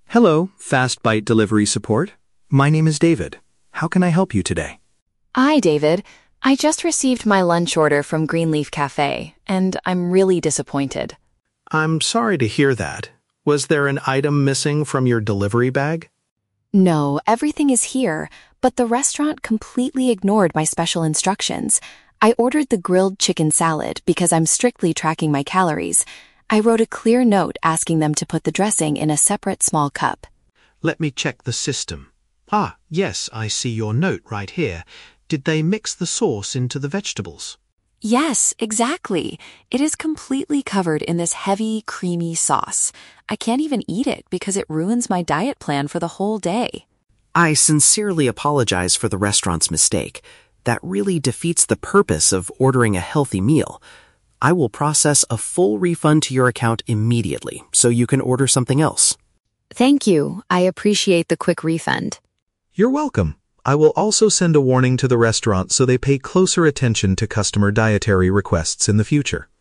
Hello, Fast Bite Delivery Support. My name is David. How can I help you today? Hi, David. I just received my lunch order from Greenleaf Cafe, and I'm really disappointed. I'm sorry to hear that. Was there an item missing from your delivery bag? No, everything is here, but the restaurant completely ignored my special instructions. I ordered the grilled chicken salad because I'm strictly tracking my calories. I wrote a clear note asking them to put the dressing in a separate small cup. Let me check the system. Yes, I see your note right here. Did they mix the sauce into the vegetables? Yes, exactly. It is completely covered in this heavy, creamy sauce. I can't even eat it because it ruins my diet plan for the whole day. I sincerely apologize for the restaurant's mistake. That really defeats the purpose of ordering a healthy meal. I will process a full refund to your account immediately, so you can order something else. Thank you. I appreciate the quick refund. You're welcome. I will also send a warning to the restaurant so they pay closer attention to customer dietary requests in the future.